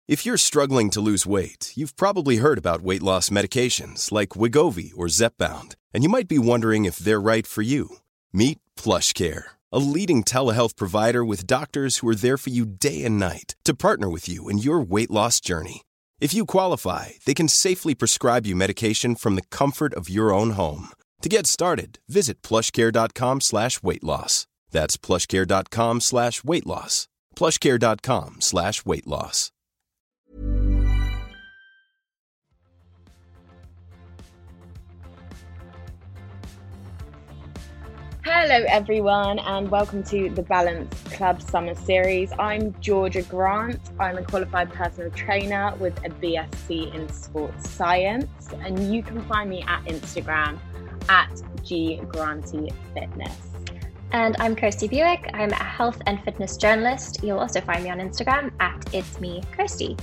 If you're struggling to lose weight, you've probably heard about weight loss medications like Wegovy or Zepbound, and you might be wondering if they're right for you. Meet PlushCare, a leading telehealth provider with doctors who are there for you day and night to partner with you in your weight loss journey. If you qualify, they can safely prescribe you medication from the comfort of your own home. To get started, visit plushcare.com/weightloss. That's plushcare.com/weightloss. plushcare.com/weightloss. Hello everyone and welcome to the Balance Club Summer Series. I'm Georgia Grant. I'm a qualified personal trainer with a BSc in sports science, and you can find me at Instagram at @GGrantyFitness. And I'm Kirsty Buick. I'm a health and fitness journalist. You'll also find me on Instagram at itsmekirsty.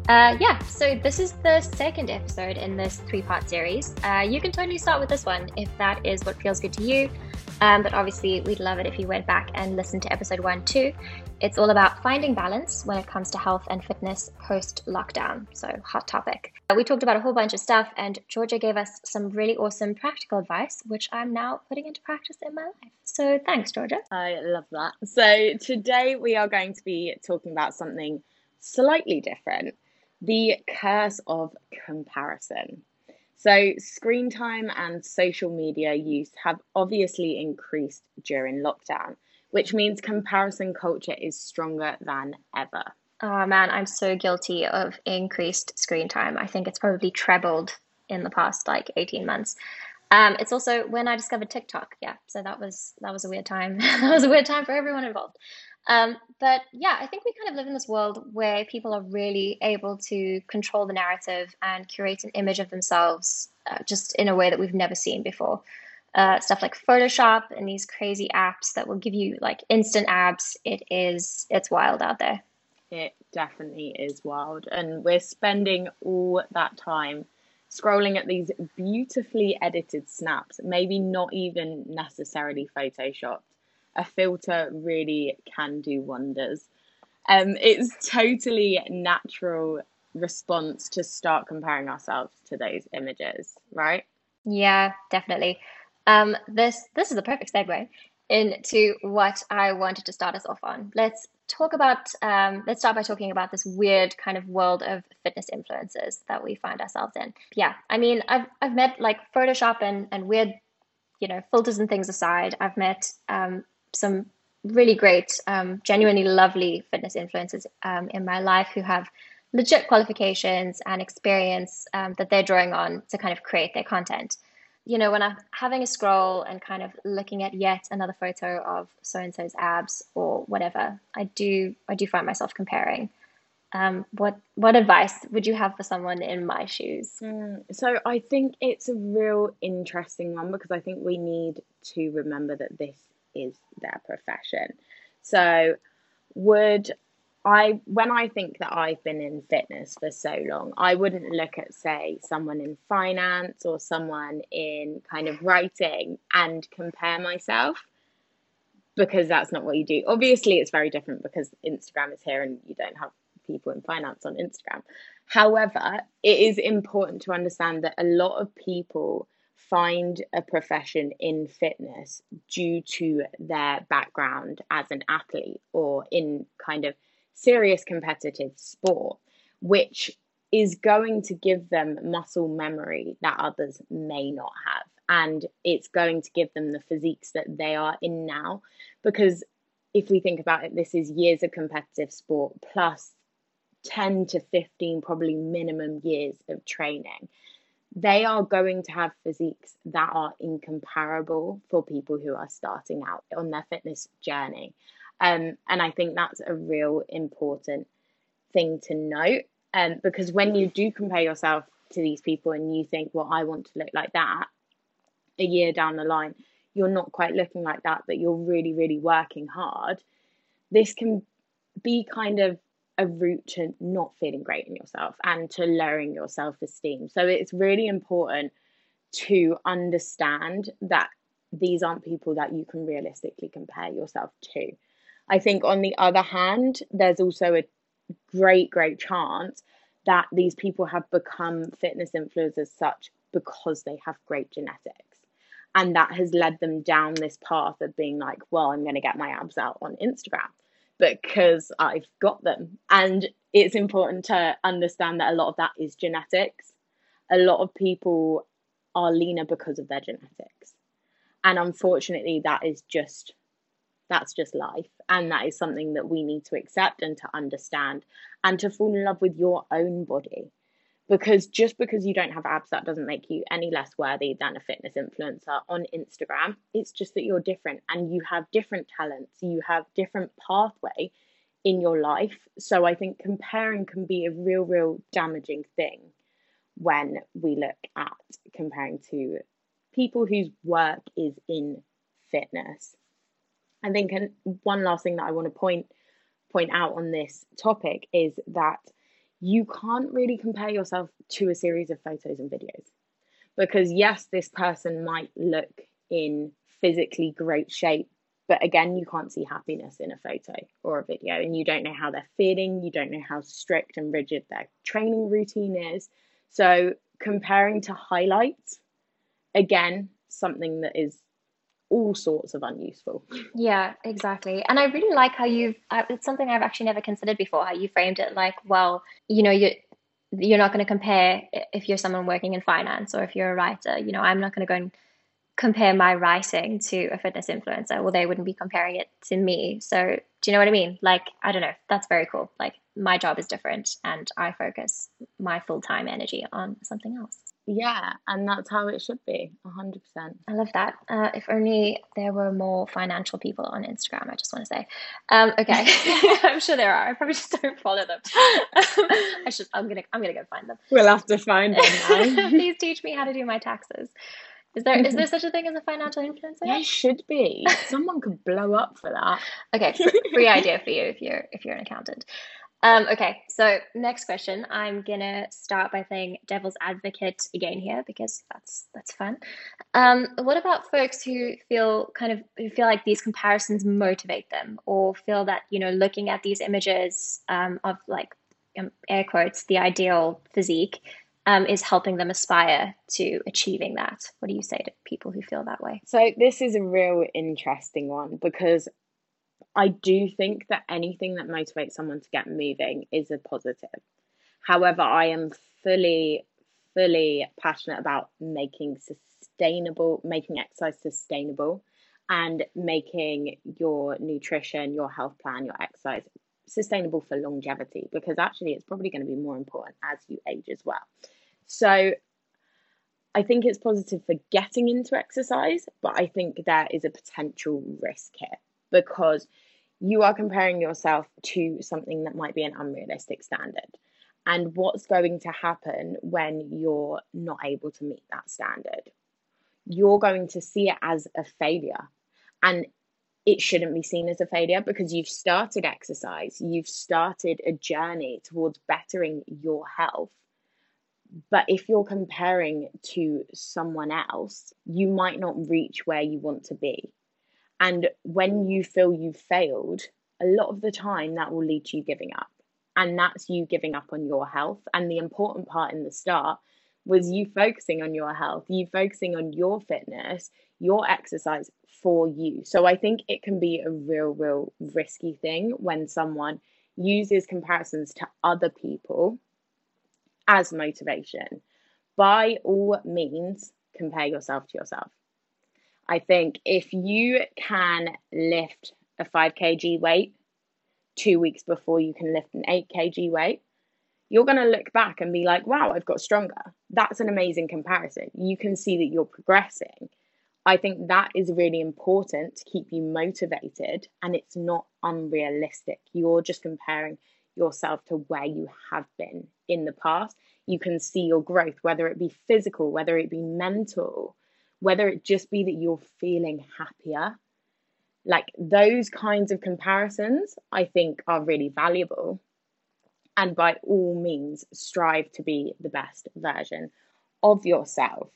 So this is the second episode in this 3-part series. You can totally start with this one if that is what feels good to you. But obviously, we'd love it if you went back and listened to episode 1 too. It's all about finding balance when it comes to health and fitness post-lockdown. So hot topic. We talked about a whole bunch of stuff, and Georgia gave us some really awesome practical advice, which I'm now putting into practice in my life. So thanks, Georgia. I love that. So today we are going to be talking about something slightly different. The curse of comparison. So screen time and social media use have obviously increased during lockdown, which means comparison culture is stronger than ever. Oh man, I'm so guilty of increased screen time. I think it's probably trebled in the past 18 months. It's also when I discovered TikTok. Yeah, so that was a weird time. That was a weird time for everyone involved. But yeah, I think we kind of live in this world where people are really able to control the narrative and curate an image of themselves just in a way that we've never seen before. Stuff like Photoshop and these crazy apps that will give you instant abs. It's wild out there. It definitely is wild. And we're spending all that time scrolling at these beautifully edited snaps, maybe not even necessarily photoshopped. A filter really can do wonders. It's totally natural response to start comparing ourselves to those images, right? Yeah, definitely. This is a perfect segue into what I wanted to start us off on. Let's start by talking about this weird kind of world of fitness influencers that we find ourselves in. Yeah, I mean, I've met Photoshop and weird, filters and things aside, I've met some really great, genuinely lovely fitness influencers in my life who have legit qualifications and experience that they're drawing on to kind of create their content. When I'm having a scroll and kind of looking at yet another photo of so-and-so's abs or whatever, I do find myself comparing. What advice would you have for someone in my shoes? So I think it's a real interesting one because I think we need to remember that this is their profession. So when I think that I've been in fitness for so long, I wouldn't look at, say, someone in finance or someone in kind of writing and compare myself, because that's not what you do. Obviously, it's very different because Instagram is here and you don't have people in finance on Instagram. However, it is important to understand that a lot of people find a profession in fitness due to their background as an athlete or in kind of serious competitive sport, which is going to give them muscle memory that others may not have. And it's going to give them the physiques that they are in now. Because if we think about it, this is years of competitive sport plus 10 to 15 probably minimum years of training. They are going to have physiques that are incomparable for people who are starting out on their fitness journey. And I think that's a real important thing to note. Because when you do compare yourself to these people and you think, well, I want to look like that, a year down the line, you're not quite looking like that, but you're really, really working hard. This can be kind of a route to not feeling great in yourself and to lowering your self-esteem. So it's really important to understand that these aren't people that you can realistically compare yourself to. I think on the other hand, there's also a great chance that these people have become fitness influencers such because they have great genetics. And that has led them down this path of being like, well, I'm going to get my abs out on Instagram because I've got them. And it's important to understand that a lot of that is genetics. A lot of people are leaner because of their genetics. And unfortunately, that's just life. And that is something that we need to accept and to understand and to fall in love with your own body. Because just because you don't have abs, that doesn't make you any less worthy than a fitness influencer on Instagram. It's just that you're different and you have different talents. You have different pathway in your life. So I think comparing can be a real damaging thing when we look at comparing to people whose work is in fitness. I think one last thing that I want to point out on this topic is that you can't really compare yourself to a series of photos and videos. Because yes, this person might look in physically great shape, but again, you can't see happiness in a photo or a video, and you don't know how they're feeling, you don't know how strict and rigid their training routine is. So comparing to highlights, again, something that is all sorts of unuseful. Yeah, exactly. And I really like how it's something I've actually never considered before, how you framed it like, well, you're not going to compare if you're someone working in finance or if you're a writer. I'm not going to go and compare my writing to a fitness influencer. Well, they wouldn't be comparing it to me. So do you know what I mean? Like, I don't know. That's very cool. Like, my job is different and I focus my full-time energy on something else. Yeah, and that's how it should be, 100%. I love that. If only there were more financial people on Instagram, I just want to say. Okay. I'm sure there are. I probably just don't follow them. I'm gonna go find them. We'll have to find them now. Please teach me how to do my taxes. Is there such a thing as a financial influencer? There should be. Someone could blow up for that. Okay, free idea for you if you're an accountant. Okay, so next question. I'm gonna start by playing devil's advocate again here because that's fun. What about folks who feel like these comparisons motivate them, or feel that looking at these images of like air quotes the ideal physique is helping them aspire to achieving that? What do you say to people who feel that way? So this is a real interesting one because I do think that anything that motivates someone to get moving is a positive. However, I am fully passionate about making exercise sustainable and making your nutrition, your health plan, your exercise sustainable for longevity, because actually it's probably going to be more important as you age as well. So I think it's positive for getting into exercise, but I think there is a potential risk here because you are comparing yourself to something that might be an unrealistic standard. And what's going to happen when you're not able to meet that standard? You're going to see it as a failure. And it shouldn't be seen as a failure because you've started exercise, you've started a journey towards bettering your health. But if you're comparing to someone else, you might not reach where you want to be. And when you feel you've failed, a lot of the time that will lead to you giving up. And that's you giving up on your health. And the important part in the start was you focusing on your health, you focusing on your fitness, your exercise for you. So I think it can be a real risky thing when someone uses comparisons to other people as motivation. By all means, compare yourself to yourself. I think if you can lift a 5 kg weight 2 weeks before you can lift an 8 kg weight, you're going to look back and be like, wow, I've got stronger. That's an amazing comparison. You can see that you're progressing. I think that is really important to keep you motivated, and it's not unrealistic. You're just comparing yourself to where you have been in the past. You can see your growth, whether it be physical, whether it be mental, whether it just be that you're feeling happier. Like those kinds of comparisons, I think, are really valuable. And by all means, strive to be the best version of yourself.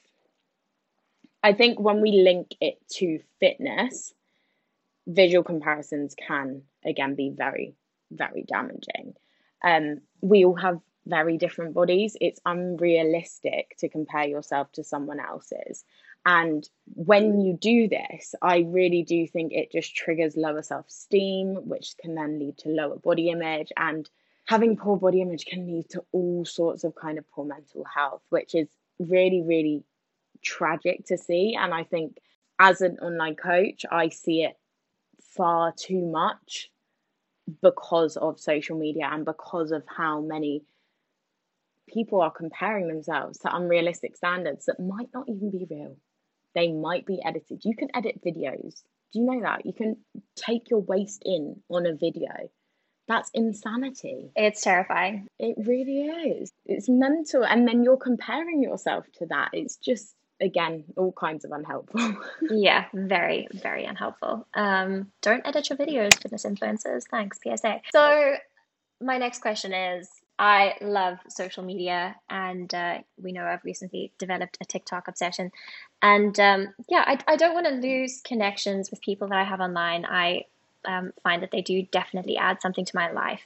I think when we link it to fitness, visual comparisons can, again, be very, very damaging. We all have very different bodies. It's unrealistic to compare yourself to someone else's. And when you do this, I really do think it just triggers lower self-esteem, which can then lead to lower body image. And having poor body image can lead to all sorts of kind of poor mental health, which is really, really tragic to see. And I think as an online coach, I see it far too much because of social media and because of how many people are comparing themselves to unrealistic standards that might not even be real. They might be edited. You can edit videos. Do you know that? You can take your waist in on a video. That's insanity. It's terrifying. It really is. It's mental. And then you're comparing yourself to that. It's just, again, all kinds of unhelpful. Yeah, very, very unhelpful. Don't edit your videos, fitness influencers. Thanks, PSA. So my next question is, I love social media, and we know I've recently developed a TikTok obsession. And I don't want to lose connections with people that I have online. I find that they do definitely add something to my life.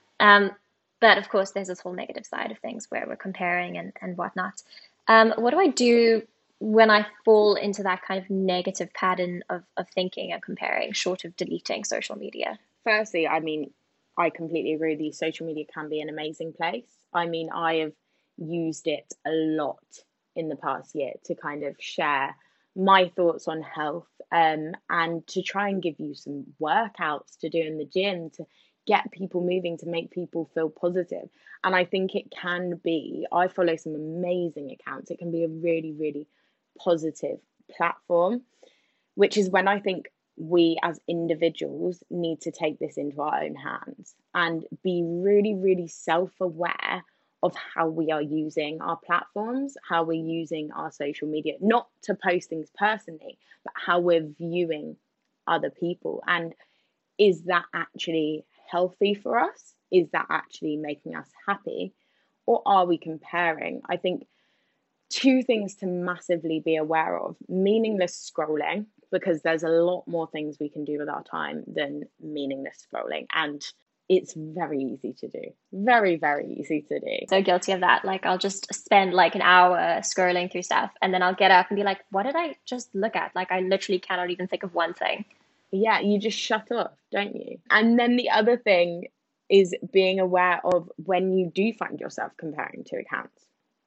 But of course, there's this whole negative side of things where we're comparing and whatnot. What do I do when I fall into that kind of negative pattern of thinking and comparing, short of deleting social media? Firstly, I mean, I completely agree with you. Social media can be an amazing place. I mean, I have used it a lot in the past year to kind of share my thoughts on health, and to try and give you some workouts to do in the gym to get people moving, to make people feel positive. And I think it can be, I follow some amazing accounts. It can be a really, really positive platform, which is when I think we as individuals need to take this into our own hands and be really, really self-aware of how we are using our platforms, how we're using our social media, not to post things personally, but how we're viewing other people. And is that actually healthy for us? Is that actually making us happy? Or are we comparing? I think two things to massively be aware of: meaningless scrolling, because there's a lot more things we can do with our time than meaningless scrolling. And it's very easy to do. Very, very easy to do. So guilty of that. Like, I'll just spend like an hour scrolling through stuff, and then I'll get up and be like, what did I just look at? Like, I literally cannot even think of one thing. Yeah, you just shut off, don't you? And then the other thing is being aware of when you do find yourself comparing to accounts.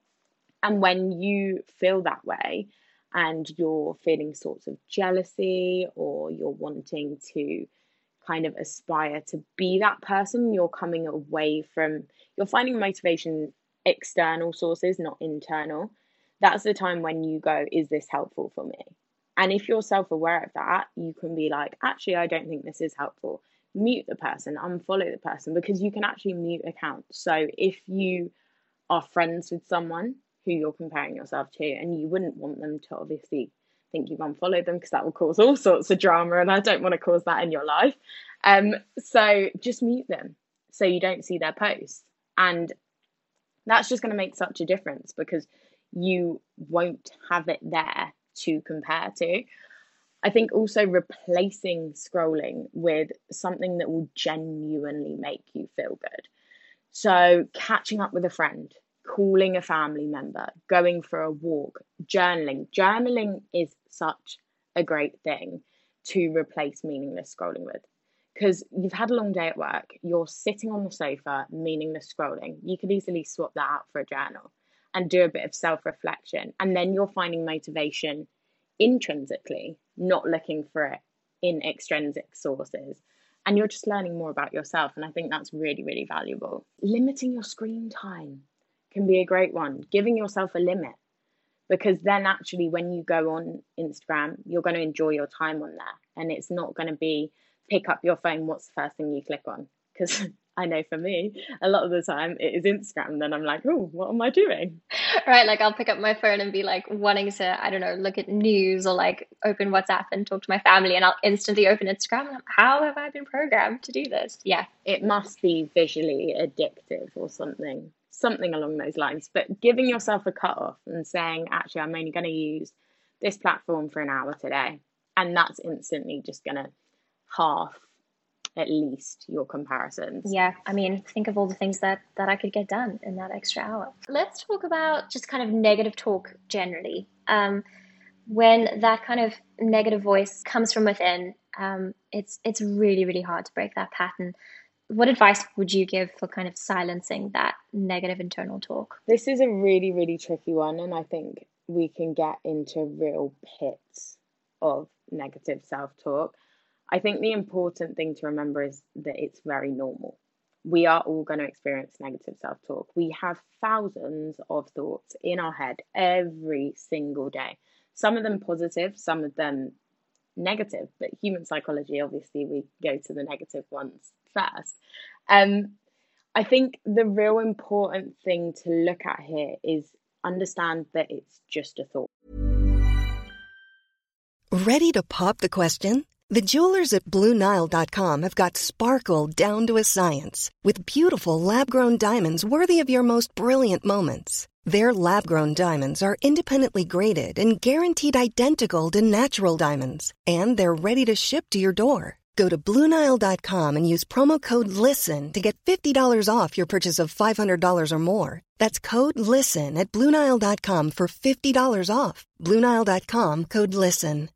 And when you feel that way and you're feeling sorts of jealousy, or you're wanting to kind of aspire to be that person, you're coming away from, you're finding motivation external sources, not internal. That's the time when you go, is this helpful for me? And if you're self-aware of that, you can be like, actually, I don't think this is helpful. Mute the person, unfollow the person, because you can actually mute accounts. So if you are friends with someone who you're comparing yourself to, and you wouldn't want them to obviously think you've unfollowed them, because that will cause all sorts of drama, and I don't want to cause that in your life. So just mute them so you don't see their posts. And that's just going to make such a difference, because you won't have it there to compare to. I think also replacing scrolling with something that will genuinely make you feel good. So catching up with a friend, calling a family member, going for a walk, journaling. Journaling is such a great thing to replace meaningless scrolling with. Because you've had a long day at work, you're sitting on the sofa, meaningless scrolling. You could easily swap that out for a journal and do a bit of self-reflection. And then you're finding motivation intrinsically, not looking for it in extrinsic sources. And you're just learning more about yourself. And I think that's really, really valuable. Limiting your screen time can be a great one. Giving yourself a limit, because then actually when you go on Instagram, you're going to enjoy your time on there. And it's not going to be pick up your phone, what's the first thing you click on? Because I know for me, a lot of the time it is Instagram. Then I'm like, oh, what am I doing? Right, like I'll pick up my phone and be like wanting to, I don't know, look at news or like open WhatsApp and talk to my family, and I'll instantly open Instagram. And how have I been programmed to do this? Yeah. It must be visually addictive or something along those lines. But giving yourself a cutoff and saying, actually, I'm only going to use this platform for an hour today. And that's instantly just going to half at least your comparisons. Yeah, I mean, think of all the things that I could get done in that extra hour. Let's talk about just kind of negative talk generally. When that kind of negative voice comes from within, it's really, really hard to break that pattern. What advice would you give for kind of silencing that negative internal talk? This is a really, really tricky one, and I think we can get into real pits of negative self-talk. I think the important thing to remember is that it's very normal. We are all going to experience negative self-talk. We have thousands of thoughts in our head every single day. Some of them positive, some of them negative, but human psychology, obviously, we go to the negative ones first. I think the real important thing to look at here is understand that it's just a thought. Ready to pop the question? The jewelers at BlueNile.com have got sparkle down to a science with beautiful lab-grown diamonds worthy of your most brilliant moments. Their lab-grown diamonds are independently graded and guaranteed identical to natural diamonds, and they're ready to ship to your door. Go to BlueNile.com and use promo code LISTEN to get $50 off your purchase of $500 or more. That's code LISTEN at BlueNile.com for $50 off. BlueNile.com, code LISTEN.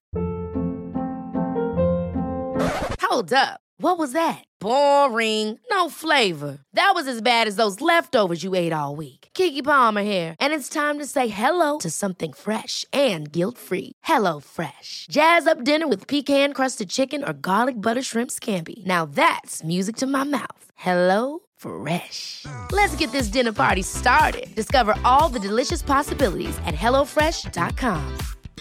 Hold up. What was that? Boring. No flavor. That was as bad as those leftovers you ate all week. Keke Palmer here, and it's time to say hello to something fresh and guilt-free. Hello Fresh. Jazz up dinner with pecan-crusted chicken or garlic butter shrimp scampi. Now that's music to my mouth. Hello Fresh. Let's get this dinner party started. Discover all the delicious possibilities at hellofresh.com.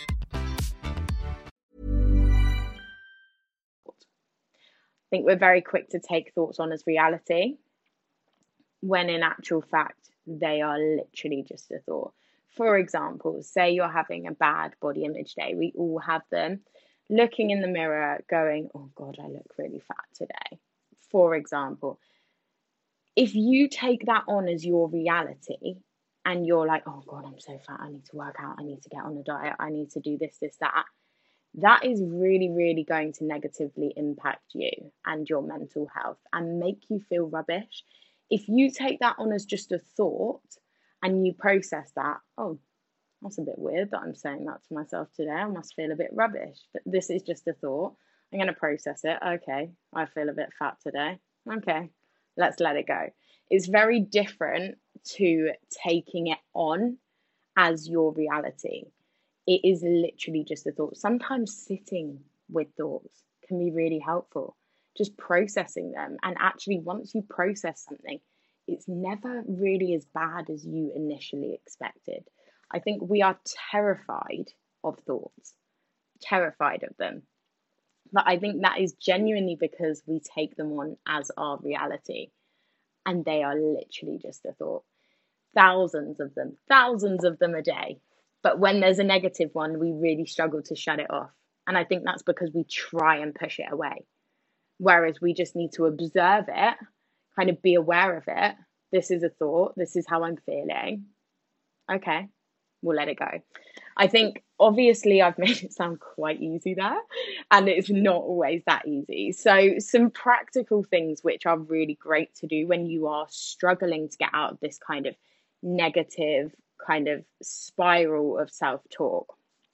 I think we're very quick to take thoughts on as reality, when in actual fact, they are literally just a thought. For example, say you're having a bad body image day. We all have them. Looking in the mirror going, oh God, I look really fat today. For example, if you take that on as your reality and you're like, oh God, I'm so fat. I need to work out. I need to get on a diet. I need to do this, that. That is really, really going to negatively impact you and your mental health and make you feel rubbish. If you take that on as just a thought and you process that, oh, that's a bit weird that I'm saying that to myself today. I must feel a bit rubbish. But this is just a thought. I'm going to process it. Okay, I feel a bit fat today. Okay, let's let it go. It's very different to taking it on as your reality. It is literally just a thought. Sometimes sitting with thoughts can be really helpful, just processing them. And actually, once you process something, it's never really as bad as you initially expected. I think we are terrified of thoughts, terrified of them. But I think that is genuinely because we take them on as our reality. And they are literally just a thought. Thousands of them a day. But when there's a negative one, we really struggle to shut it off. And I think that's because we try and push it away. Whereas we just need to observe it, kind of be aware of it. This is a thought. This is how I'm feeling. Okay, we'll let it go. I think, obviously, I've made it sound quite easy there, and it's not always that easy. So some practical things which are really great to do when you are struggling to get out of this kind of negative kind of spiral of self-talk.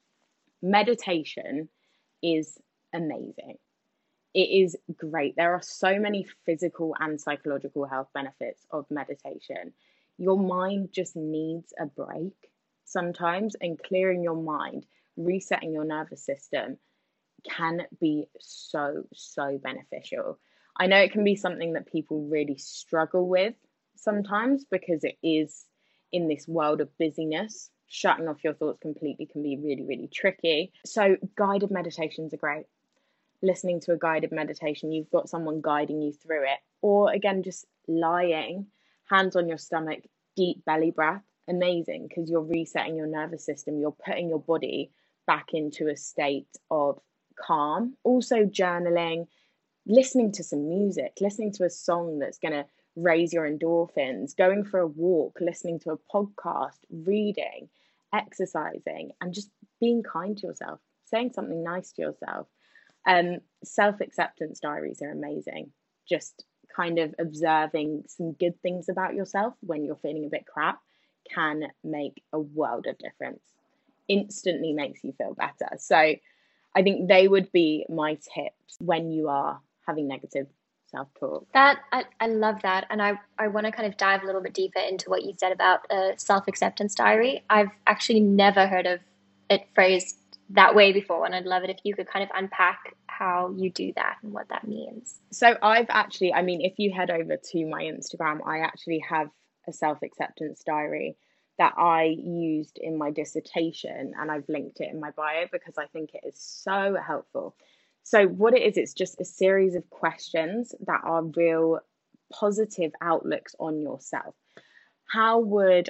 Meditation is amazing. It is great. There are so many physical and psychological health benefits of meditation. Your mind just needs a break sometimes, and clearing your mind, resetting your nervous system can be so beneficial. I know it can be something that people really struggle with sometimes because it is in this world of busyness. Shutting off your thoughts completely can be really, really tricky. So guided meditations are great. Listening to a guided meditation, you've got someone guiding you through it. Or again, just lying, hands on your stomach, deep belly breath. Amazing, because you're resetting your nervous system. You're putting your body back into a state of calm. Also journaling, listening to some music, listening to a song that's going to raise your endorphins, going for a walk, listening to a podcast, reading, exercising, and just being kind to yourself, saying something nice to yourself. Self-acceptance diaries are amazing. Just kind of observing some good things about yourself when you're feeling a bit crap can make a world of difference. Instantly makes you feel better. So I think they would be my tips when you are having negative self-talk. That I love that. And I want to kind of dive a little bit deeper into what you said about a self-acceptance diary. I've actually never heard of it phrased that way before, and I'd love it if you could kind of unpack how you do that and what that means. So I've actually, I mean, if you head over to my Instagram, I actually have a self-acceptance diary that I used in my dissertation, and I've linked it in my bio because I think it is so helpful. So what it is, it's just a series of questions that are real positive outlooks on yourself. How would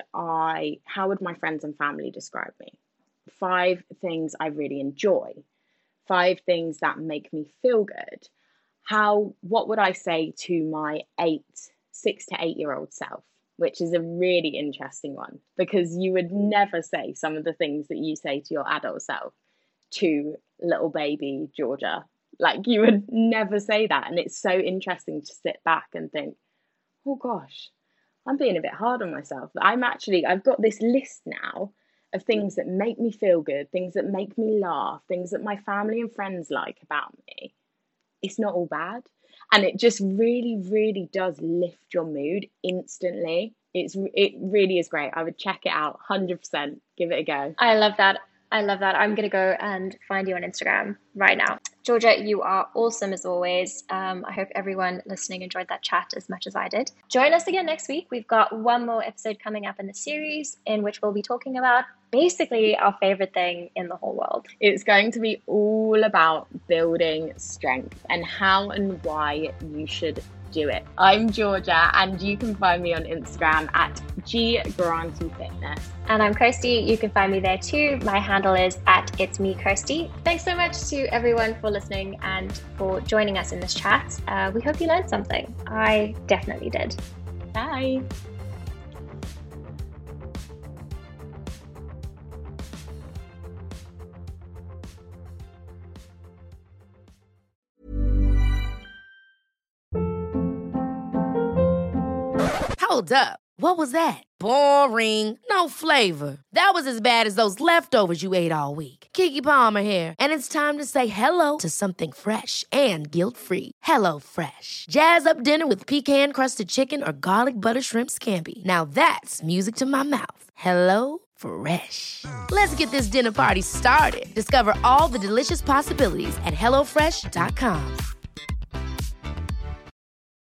my friends and family describe me? 5 things I really enjoy. 5 things that make me feel good. What would I say to my 6 to 8 year old self? Which is a really interesting one, because you would never say some of the things that you say to your adult self to little baby Georgia. Like, you would never say that. And it's so interesting to sit back and think, oh gosh, I'm being a bit hard on myself. I've got this list now of things that make me feel good, things that make me laugh, things that my family and friends like about me. It's not all bad. And it just really, really does lift your mood instantly. It really is great. I would check it out, 100%. Give it a go. I love that. I'm going to go and find you on Instagram right now. Georgia, you are awesome as always. I hope everyone listening enjoyed that chat as much as I did. Join us again next week. We've got one more episode coming up in the series in which we'll be talking about basically our favorite thing in the whole world. It's going to be all about building strength and how and why you should do it. I'm Georgia, and you can find me on Instagram at @GGrantyFitness. And I'm Kirsty. You can find me there too. My handle is @It'sMeKirsty. Thanks so much to everyone for listening and for joining us in this chat. We hope you learned something. I definitely did. Bye. Hold up. What was that? Boring. No flavor. That was as bad as those leftovers you ate all week. Keke Palmer here, and it's time to say hello to something fresh and guilt-free. Hello Fresh. Jazz up dinner with pecan-crusted chicken or garlic butter shrimp scampi. Now that's music to my mouth. Hello Fresh. Let's get this dinner party started. Discover all the delicious possibilities at HelloFresh.com.